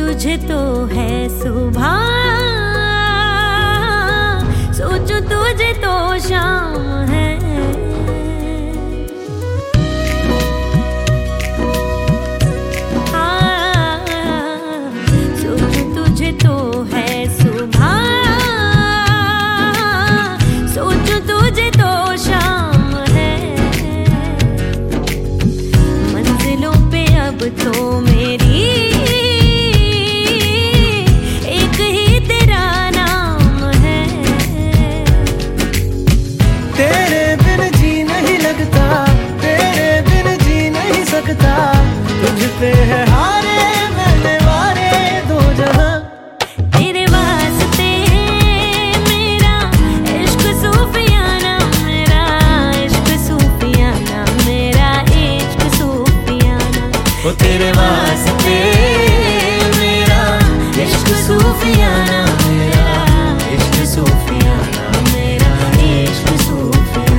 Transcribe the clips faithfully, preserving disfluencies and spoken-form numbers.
तुझे तो है सुबह, सोचूं तुझे तो शाम है। हाँ, सोचूं तुझे तो है सुबह, सोचूं तुझे तो शाम है। मंजिलों पे अब तो मेरी तुझ पे है हारे मैंने वारे दो जहां। तेरे वास्ते मेरा इश्क सूफियाना, मेरा इश्क सूफियाना, मेरा इश्क सूफियाना। ओ तेरे वास्ते मेरा इश्क सूफियाना, मेरा इश्क सूफियाना, मेरा इश्क सूफियाना।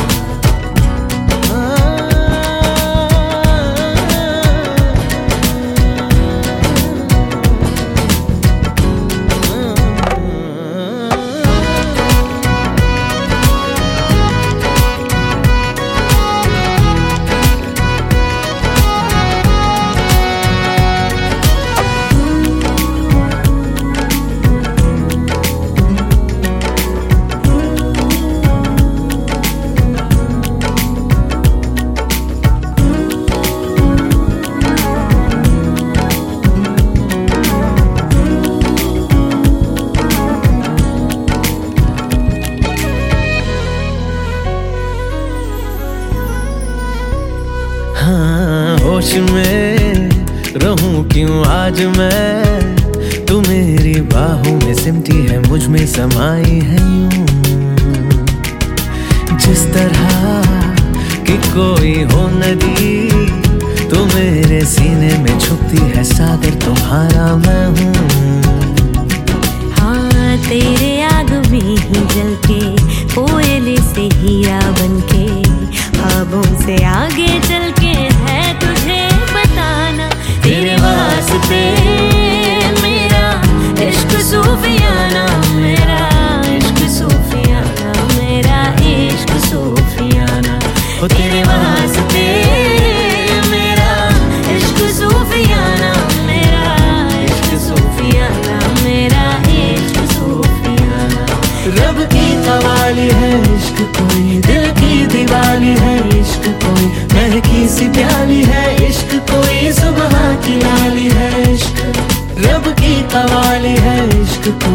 हाँ, होश में रहूं क्यों आज मैं, तू मेरी बाहों में सिमटी है, मुझ में समाई है यूं। जिस तरह कि कोई हो नदी, तू मेरे सीने में छुपती है, सागर तुम्हारा मैं हूँ। हाँ, तेरे आग में ही जल के, कोयले से हीरा बनके, ख्वाबों से आगे चल के है तुझे बताना। तेरे वास्ते मेरा इश्क सूफियाना, मेरा इश्क सूफियाना, मेरा इश्क सूफियाना। ओ तेरे वास्ते मेरा इश्क सूफियाना, मेरा इश्क सूफियाना, मेरा इश्क सूफियाना। रब की कवाली है इश्क कोई, दिल की दिवाली है इश्क कोई, महकी सी प्याली है इश्क कोई, सुबह की लाली है इश्क। रब की कवाली है इश्क